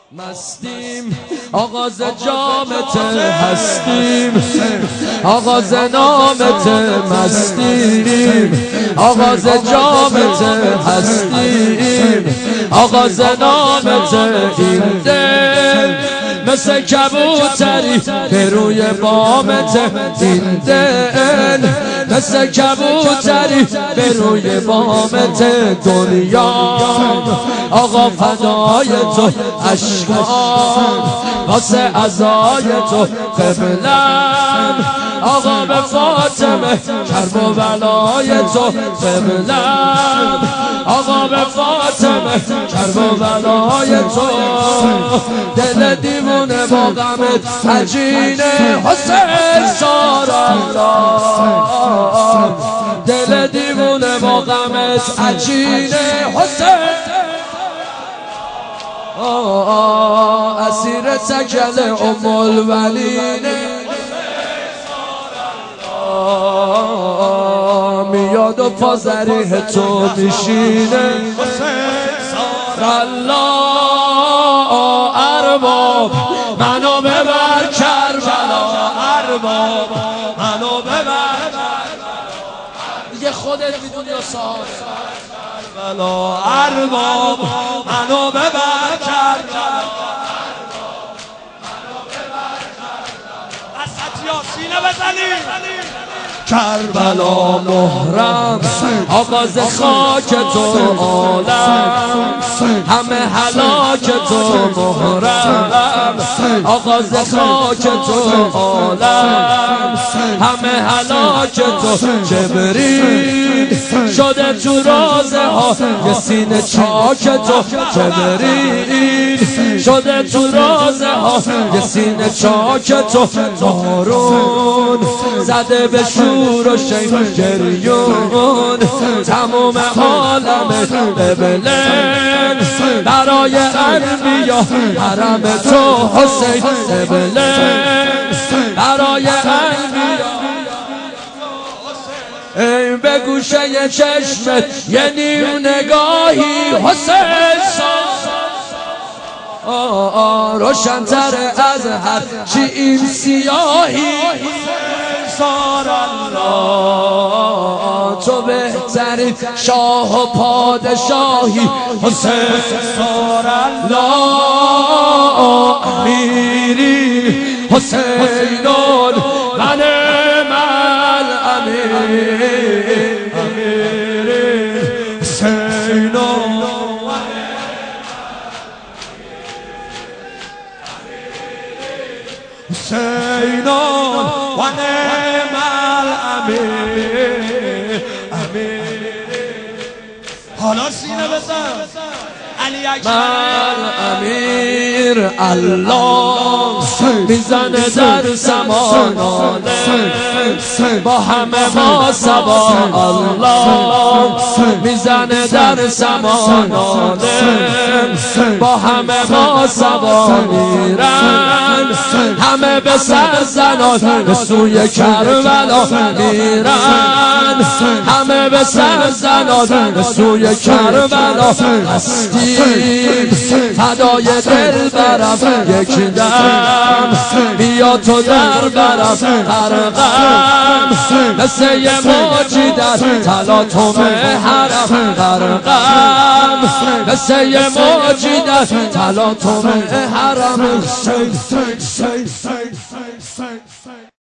مستیم آغاز جامت هستیم، آغاز نامت مستیم، آغاز جامت هستیم، آغاز نامت این دل مثل کبوتری به روی بامت، این دل مثل کبوتری به روی بامت. دنیا آقا فدای تو، اشکام واسه عزای تو، قبلم آقا به فاطمه کرب و بلای تو، قبلم آقا به فاطمه کرب و بلای تو. دل دیوونه با غمت عجینه حسین سارالله، دل دیوونه با غمت عجینه حسین، اسیر تکل ام الولینه میاد و پازریه تو میشینه. الله ارباب منو ببر کربلا، ارباب منو ببر دیگه خودت میدونی و سال کربلا، ارباب منو ببر کربلا، وسط یاسینه بزنی کربلا محرم، آغاز خاک تو عالم، همه هلاک تو محرم، آغاز خاک تو عالم، همه هلاک تو. جبریل شده تو رازه ها یه سینه چاک تو، جبریل شده تو رازه ها یه سینه چاک تو. بارون زده به شور و شیب گریون، تموم عالمت قبلن برای انبیا، حرم تو حسین قبلن برای انبیا. ای به گوشه چشمت یه نیم نگاهی حسین روشن‌تر از هر چی این سیاهی. الله تو بهترین شاه و پادشاهی حسین الله، امیری حسینون من الامیر، امیری حسینون حسینون و نعم الامیر، امیر. حالا سینه بزن علی اکبر امیر. الله میزنه در سمانانه با همه ما سبا، الله میزنه در سمانانه با همه ما سبا. میرن همه به سر زنان به سوی کربلا، میرن همه به سر زنان به سوی کربلا. هستیم فدای دل برم یک دم، بیا تو در برم غرقم مثل یه موجی در تلاطم حرم، غرقم مثل یه موجی در تلاطم حرم.